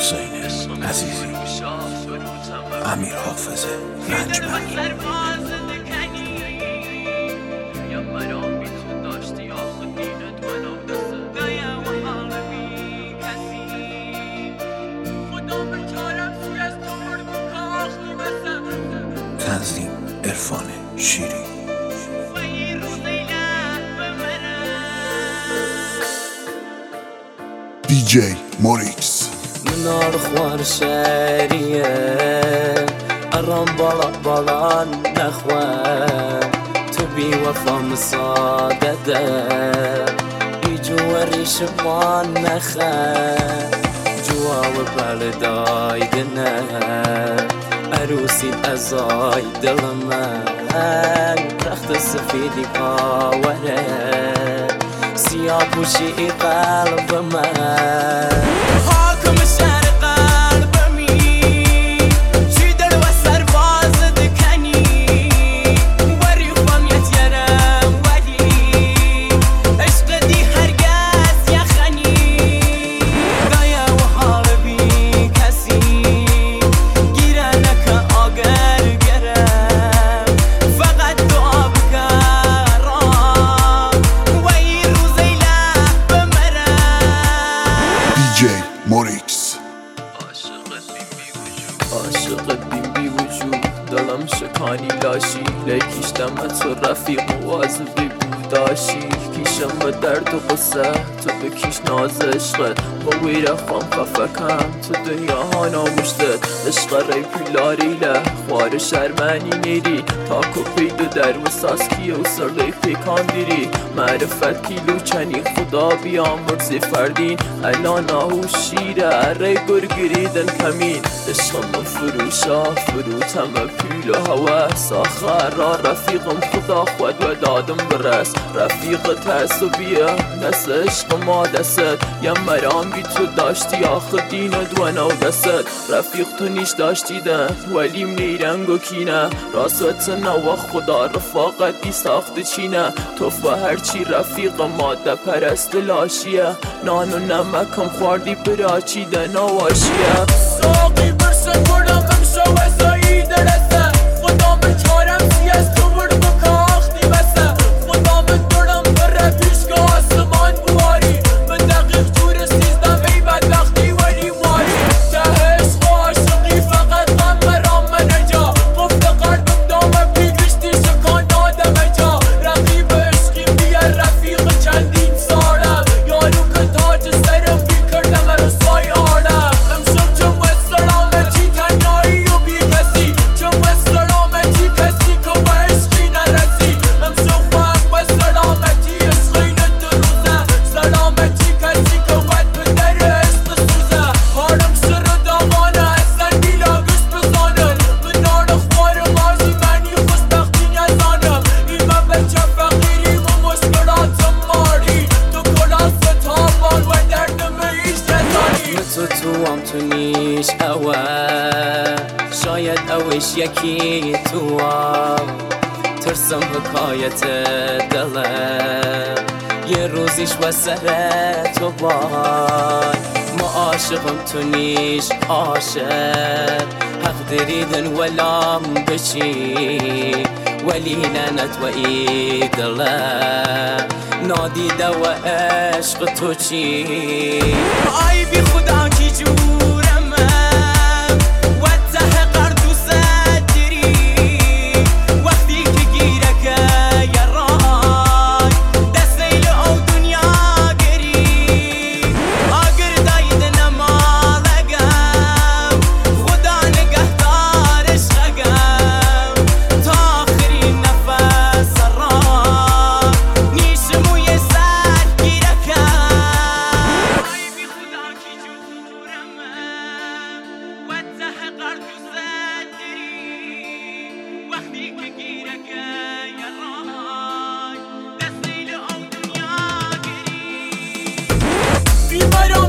حسین عزیزی، امیر حافظ رنجبر. تنظیم عرفان شیری. دیجی موریکس. منار خوار شریه ارام بالا نخواه تو بی وفا مسادده ای جواری شمان نخه جواب بلدای دنه عروسی ازای دل من رخت سفیدی کاوره سیاه پوشی قلب من حاکم شهر قلبمی چی در و سرباز دکنی وری خوامیت یرم ولی عشق دی هرگز یخنی دایا و حال بی کسی گیره نکه آگر گرم فقط دعا بکرم وی روزی لح بمرم. دیجی موریکس. عاشقت بی وجود دلم شکانی لاشی لیکیشتم تو رفیق مواظبی بوداشی کیشم به درد و قصه تو بکیش ناز عشقت با ویره خوام خفکم تو دنیا ها ناموشتت عشق ری پیلاریله خوار شرمنی نیری تا کپید و در و ساسکی و سرده پیکان دیری معرفت کیلو چنی خدا بیامرزی فردین الان آهو شیره ری گرگریدن کمین عشقم فروشا فروتم پیل و هوس آخر را رفیقم خدا خود و دادم برس رفیق تعصبیه نس عشق ما دست یم مرام بی تو داشتی آخه دین دوانو دست رفیق تو نیش داشتیدن ولیم نیرنگ و کینه راست نوا خدا رفاقت دی ساخت چینه توف و هرچی رفیق ماده پرست لاشیه نان و نمکم خوردی براچیده نواشیه ساقی برسن بردم امشو وزایی درسته خدا من چارم سی از تو برد بکاختی بسه خدا من دردم بره پیشگاه آسمان بواری من دقیق جور سیزدم ای بدبختی ولی ماری ته عشق و عاشقی فقط غم مرام منجا قفل قلبم دامه پیگرشتی شکان دادم جا رقیب عشقیم دیگر رفیق چندین سالم یارو که تاج سرم بی کردم رسوای آدم امشب چون وسترامتی تنهایی و بی کسی چون وسترامتی کسی که به عشقی نرسی امشب خواهم وسترامتی عشقی ندروزه سلامتی کسی که ود به در عشق سوزه حالم سر داغانه اصلا دیلا گشت بزانن من نار خوار مازی منی خوشبختی نزانم این من بچه فقیری و مشکلاتم ماری تو کلاس تابان و دردم ایش نزانی تو هم تو نیش اوه شاید اوش یکی تو هم ترسم حکایت دلم یه روزیش و سر تو بای ما عاشقم تو نیش عاشق حق دریدن ولام بچی ولی لعنت و ای دلم نادیده و عشق تو چی آی بی خدا کی جورم و ته قرد و صدری وقتی که گیره که یرای دستیل او دنیا گری آگر داید نمالگم خدا نگهدار عشقگم تا آخرین نفس را نیشموی سر گیره کم آی بی خدا کی جورم و ته قرد و صدری وقتی که گیره که یرای دستیل او دنیا گری بیمارو